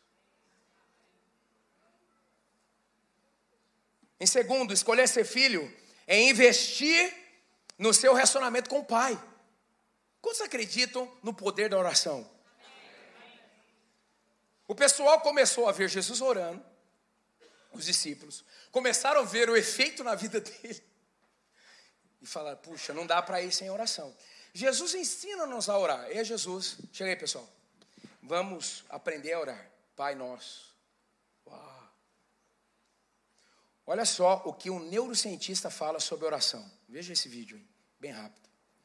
Em segundo, escolher ser filho é investir no seu relacionamento com o pai. Quantos acreditam no poder da oração? O pessoal começou a ver Jesus orando, os discípulos começaram a ver o efeito na vida dele e falaram, puxa, não dá para ir sem oração. Jesus ensina-nos a orar. É Jesus. Chega aí, pessoal. Vamos aprender a orar. Pai nosso. Uau. Olha só o que um neurocientista fala sobre oração. Veja esse vídeo aí, bem rápido.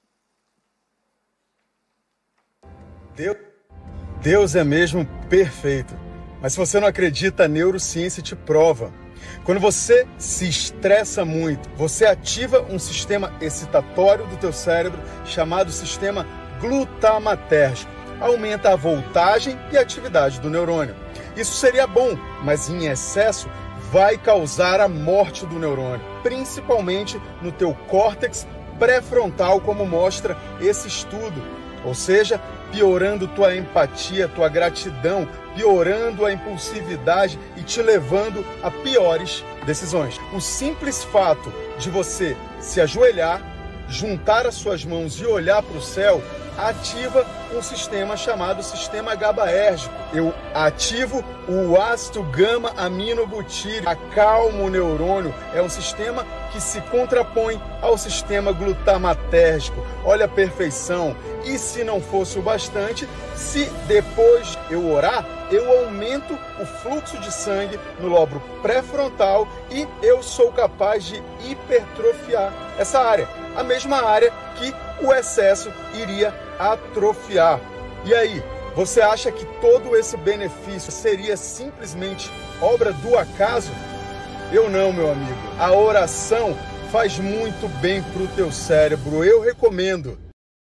Deus, Deus é mesmo perfeito. Mas se você não acredita, a neurociência te prova. Quando você se estressa muito, você ativa um sistema excitatório do teu cérebro chamado sistema glutamatérgico. Aumenta a voltagem e a atividade do neurônio. Isso seria bom, mas em excesso vai causar a morte do neurônio, principalmente no teu córtex pré-frontal, como mostra esse estudo. Ou seja, piorando tua empatia, tua gratidão, piorando a impulsividade e te levando a piores decisões. O simples fato de você se ajoelhar, juntar as suas mãos e olhar para o céu, ativa um sistema chamado sistema GABAérgico. Eu ativo o ácido gama-aminobutírico, acalmo o neurônio. É um sistema que se contrapõe ao sistema glutamatérgico. Olha a perfeição. E se não fosse o bastante, se depois eu orar, eu aumento o fluxo de sangue no lobo pré-frontal e eu sou capaz de hipertrofiar essa área. A mesma área que o excesso iria atrofiar. E aí, você acha que todo esse benefício seria simplesmente obra do acaso? Eu não, meu amigo. A oração faz muito bem para o teu cérebro. Eu recomendo.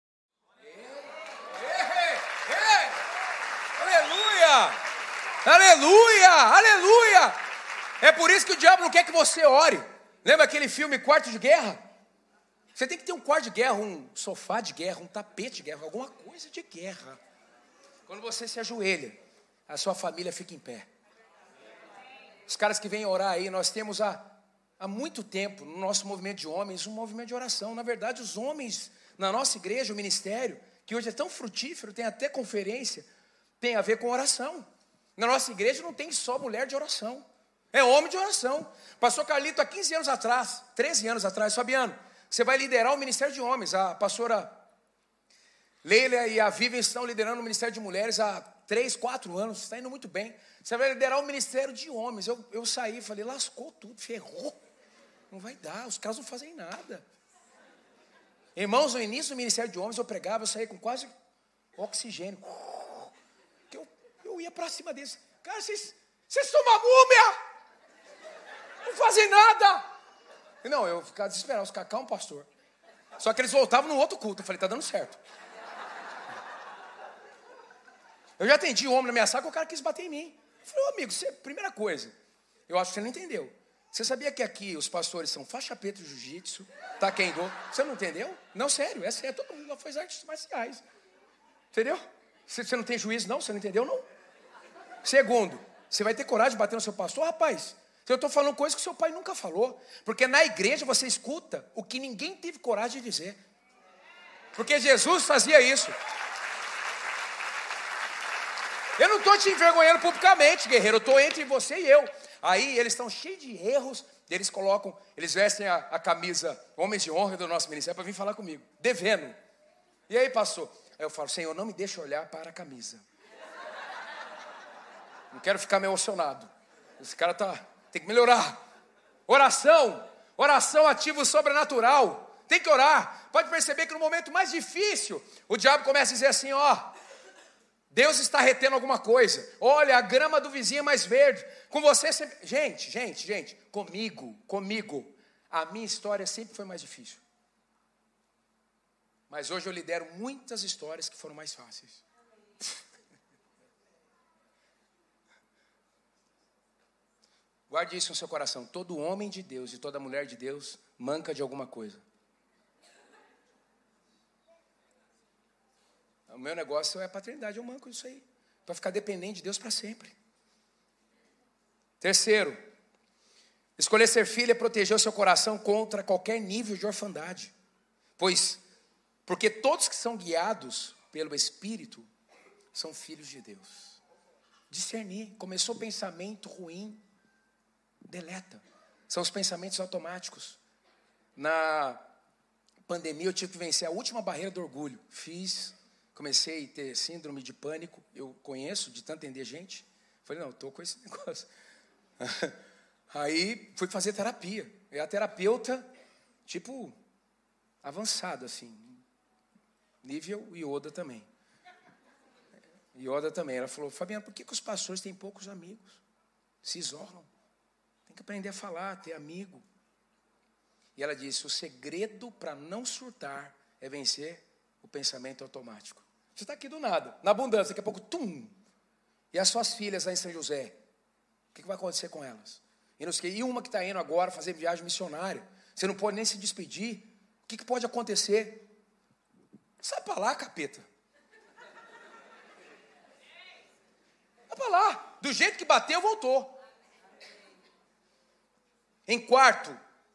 Aleluia! Aleluia! Aleluia! É por isso que o diabo não quer que você ore. Lembra aquele filme Quarto de Guerra? Você tem que ter um quarto de guerra, um sofá de guerra, um tapete de guerra, alguma coisa de guerra. Quando você se ajoelha, a sua família fica em pé. Os caras que vêm orar aí, nós temos há, há muito tempo, no nosso movimento de homens, um movimento de oração. Na verdade, os homens, na nossa igreja, o ministério, que hoje é tão frutífero, tem até conferência, tem a ver com oração. Na nossa igreja não tem só mulher de oração, é homem de oração. Pastor Carlito, há quinze anos atrás, treze anos atrás, Fabiano, você vai liderar o ministério de homens. A pastora Leila e a Vivian estão liderando o ministério de mulheres há três, quatro anos. Está indo muito bem. Você vai liderar o ministério de homens. Eu, eu saí e falei, lascou tudo, ferrou. Não vai dar, os caras não fazem nada. Irmãos, no início do ministério de homens, eu pregava, eu saía com quase oxigênio. Eu, eu ia para cima deles. Cara, vocês, vocês são uma múmia. Não fazem nada. Não, eu ficava desesperado, os cacau um pastor. Só que eles voltavam no outro culto. Eu falei, tá dando certo. Eu já atendi um homem na minha sala que o cara quis bater em mim. Eu falei, ô amigo, você, primeira coisa, eu acho que você não entendeu. Você sabia que aqui os pastores são faixa preta de jiu-jitsu, taekwondo? Você não entendeu? Não, sério, é sério, todo mundo já faz artes marciais. Entendeu? Você, você não tem juízo, não? Você não entendeu, não? Segundo, você vai ter coragem de bater no seu pastor? Rapaz, eu estou falando coisas que seu pai nunca falou. Porque na igreja você escuta o que ninguém teve coragem de dizer. Porque Jesus fazia isso. Eu não estou te envergonhando publicamente, guerreiro. Eu estou entre você e eu. Aí eles estão cheios de erros. Eles colocam, eles vestem a, a camisa homens de honra do nosso ministério para vir falar comigo. Devendo. E aí, pastor? Aí eu falo, Senhor, não me deixe olhar para a camisa. Não quero ficar meio emocionado. Esse cara tá... Tem que melhorar. Oração. Oração ativa o sobrenatural. Tem que orar. Pode perceber que no momento mais difícil, o diabo começa a dizer assim, ó, Deus está retendo alguma coisa. Olha, a grama do vizinho é mais verde. Com você sempre... Gente, gente, gente, comigo, comigo, a minha história sempre foi mais difícil. Mas hoje eu lidero muitas histórias que foram mais fáceis. Guarde isso no seu coração. Todo homem de Deus e toda mulher de Deus manca de alguma coisa. O meu negócio é a paternidade, eu manco isso aí. Para ficar dependente de Deus para sempre. Terceiro, escolher ser filho é proteger o seu coração contra qualquer nível de orfandade. Pois, porque todos que são guiados pelo Espírito são filhos de Deus. Discernir. Começou pensamento ruim, deleta. São os pensamentos automáticos. Na pandemia eu tive que vencer a última barreira do orgulho. Fiz, comecei a ter síndrome de pânico. Eu conheço, de tanto entender gente. Falei, não, eu estou com esse negócio. Aí fui fazer terapia. E a terapeuta, tipo, avançado assim. Nível Yoda também. Yoda também. Ela falou, Fabiano, por que, que os pastores têm poucos amigos? Se isolam. Tem que aprender a falar, ter amigo. E ela disse, o segredo para não surtar é vencer o pensamento automático. Você está aqui do nada, na abundância, daqui a pouco, tum. E as suas filhas lá em São José, o que, que vai acontecer com elas? E, não sei, e uma que está indo agora fazer viagem missionária, você não pode nem se despedir. O que, que pode acontecer? Sai para lá, capeta. Vai para lá. Do jeito que bateu, voltou. Em quarto,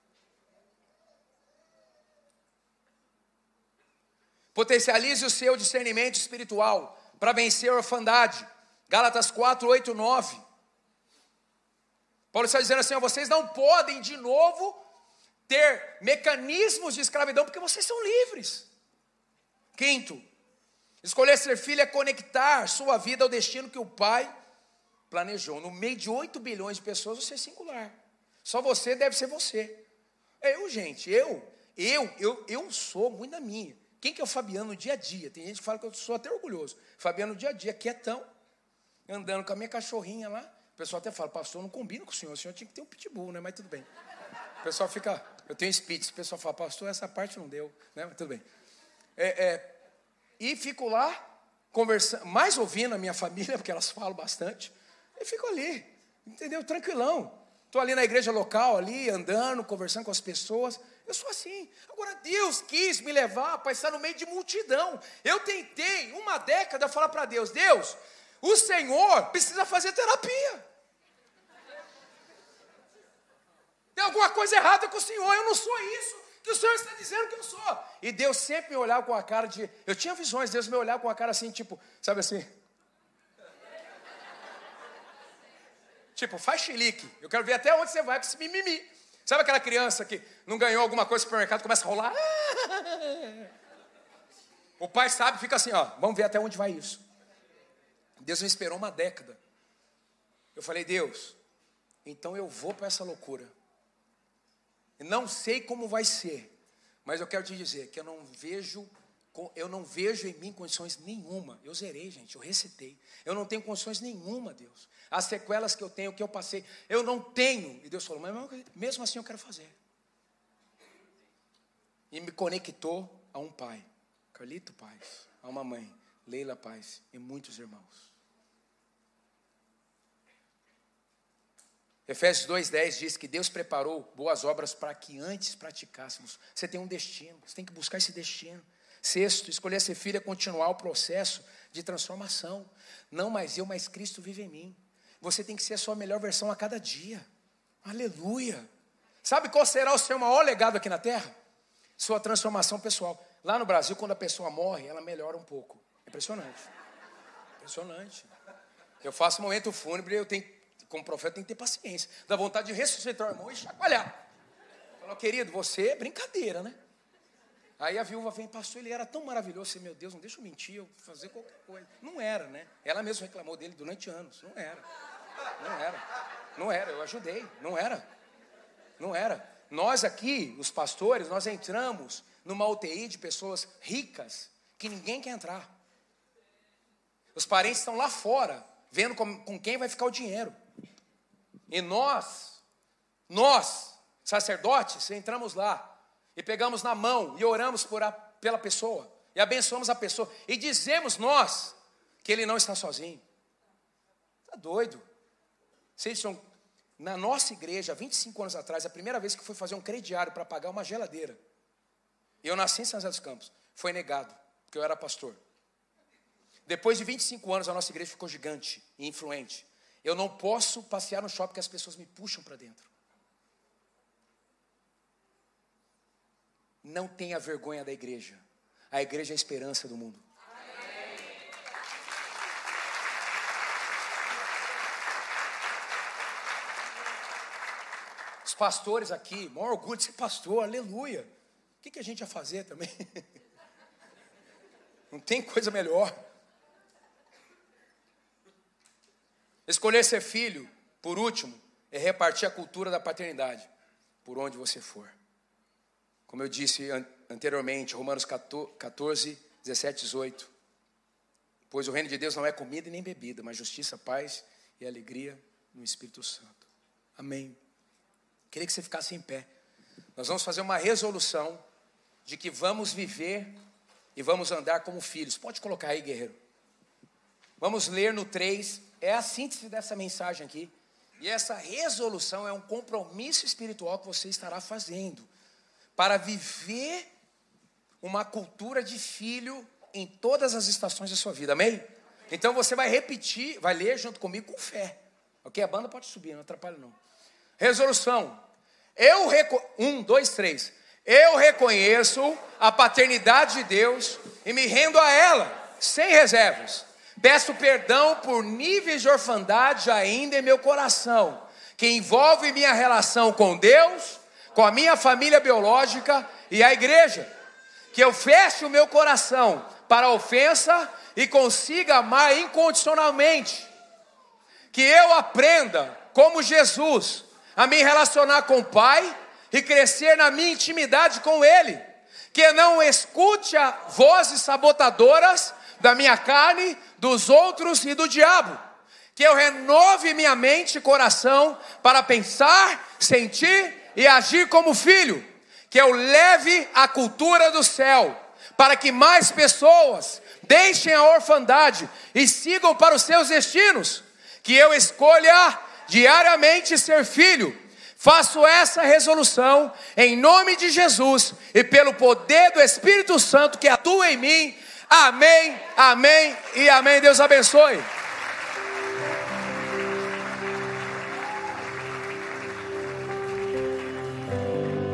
potencialize o seu discernimento espiritual para vencer a orfandade. Gálatas quatro, oito, nove. Paulo está dizendo assim, ó, vocês não podem de novo ter mecanismos de escravidão porque vocês são livres. Quinto, escolher ser filho é conectar sua vida ao destino que o Pai planejou. No meio de oito bilhões de pessoas, você é singular. Só você deve ser você. Eu, gente, eu, eu, eu, eu sou muito da minha. Quem que é o Fabiano no dia a dia? Tem gente que fala que eu sou até orgulhoso. Fabiano no dia a dia, quietão, andando com a minha cachorrinha lá. O pessoal até fala, pastor, não combina com o senhor. O senhor tinha que ter um pitbull, né? Mas tudo bem. O pessoal fica, eu tenho spitz. O pessoal fala, pastor, essa parte não deu, né? Mas tudo bem. É, é, e fico lá, conversando, mais ouvindo a minha família, porque elas falam bastante. E fico ali, entendeu? Tranquilão. Estou ali na igreja local, ali, andando, conversando com as pessoas. Eu sou assim. Agora, Deus quis me levar para estar no meio de multidão. Eu tentei, uma década, falar para Deus, Deus, o Senhor precisa fazer terapia. Tem alguma coisa errada com o Senhor. Eu não sou isso que o Senhor está dizendo que eu sou. E Deus sempre me olhava com a cara de... Eu tinha visões, Deus me olhava com a cara assim, tipo, sabe assim... Tipo, faz chilique. Eu quero ver até onde você vai com esse mimimi. Sabe aquela criança que não ganhou alguma coisa no supermercado, começa a rolar? O pai sabe, fica assim, ó, vamos ver até onde vai isso. Deus me esperou uma década. Eu falei, Deus, então eu vou para essa loucura. Não sei como vai ser, mas eu quero te dizer que eu não vejo... Eu não vejo em mim condições nenhuma. Eu zerei, gente, eu recitei. Eu não tenho condições nenhuma, Deus. As sequelas que eu tenho, que eu passei, eu não tenho. E Deus falou, mas mesmo assim eu quero fazer. E me conectou a um pai, Carlito Paz, a uma mãe, Leila Paz, e muitos irmãos. Efésios dois, dez diz que Deus preparou boas obras para que antes praticássemos. Você tem um destino, você tem que buscar esse destino. Sexto, escolher ser filho é continuar o processo de transformação. Não mais eu, mas Cristo vive em mim. Você tem que ser a sua melhor versão a cada dia. Aleluia. Sabe qual será o seu maior legado aqui na terra? Sua transformação pessoal. Lá no Brasil, quando a pessoa morre, ela melhora um pouco. Impressionante. Impressionante. Eu faço momento fúnebre, eu tenho, como profeta, tenho que ter paciência. Dá vontade de ressuscitar o irmão e chacoalhar. Falou, querido, você é brincadeira, né? Aí a viúva vem, pastor, ele era tão maravilhoso. Você, meu Deus, não deixa eu mentir, eu vou fazer qualquer coisa. Não era, né? Ela mesma reclamou dele durante anos. Não era. Não era. Não era, eu ajudei. Não era. Não era. Nós aqui, os pastores, nós entramos numa U T I de pessoas ricas que ninguém quer entrar. Os parentes estão lá fora, vendo com, com quem vai ficar o dinheiro. E nós, nós, sacerdotes, entramos lá. E pegamos na mão e oramos por a, pela pessoa. E abençoamos a pessoa. E dizemos nós que ele não está sozinho. Está doido. Vocês são, na nossa igreja, há vinte e cinco anos atrás, a primeira vez que fui fazer um crediário para pagar uma geladeira. Eu nasci em São José dos Campos. Foi negado, porque eu era pastor. Depois de vinte e cinco anos, a nossa igreja ficou gigante e influente. Eu não posso passear no shopping porque as pessoas me puxam para dentro. Não tenha vergonha da igreja. A igreja é a esperança do mundo. pastores aqui, maior orgulho de ser pastor, aleluia. O que, que a gente ia fazer também? Não tem coisa melhor. Escolher ser filho, por último, é repartir a cultura da paternidade, por onde você for. Como eu disse anteriormente, Romanos catorze, dezessete, dezoito. Pois o reino de Deus não é comida e nem bebida, mas justiça, paz e alegria no Espírito Santo. Amém. Queria que você ficasse em pé. Nós vamos fazer uma resolução de que vamos viver e vamos andar como filhos. Pode colocar aí, guerreiro. Vamos ler no três. É a síntese dessa mensagem aqui. E essa resolução é um compromisso espiritual que você estará fazendo para viver uma cultura de filho em todas as estações da sua vida. Amém? Então você vai repetir, vai ler junto comigo com fé. Ok? A banda pode subir, não atrapalha não. Resolução. Eu reco... Um, dois, três. Eu reconheço a paternidade de Deus e me rendo a ela, sem reservas. Peço perdão por níveis de orfandade ainda em meu coração, que envolve minha relação com Deus, com a minha família biológica e a igreja. Que eu feche o meu coração para a ofensa e consiga amar incondicionalmente. Que eu aprenda, como Jesus, a me relacionar com o Pai e crescer na minha intimidade com Ele. Que não escute a vozes sabotadoras da minha carne, dos outros e do diabo. Que eu renove minha mente e coração para pensar, sentir e agir como filho. Que eu leve a cultura do céu para que mais pessoas deixem a orfandade e sigam para os seus destinos. Que eu escolha diariamente ser filho. Faço essa resolução em nome de Jesus e pelo poder do Espírito Santo que atua em mim. Amém, amém e amém. Deus abençoe.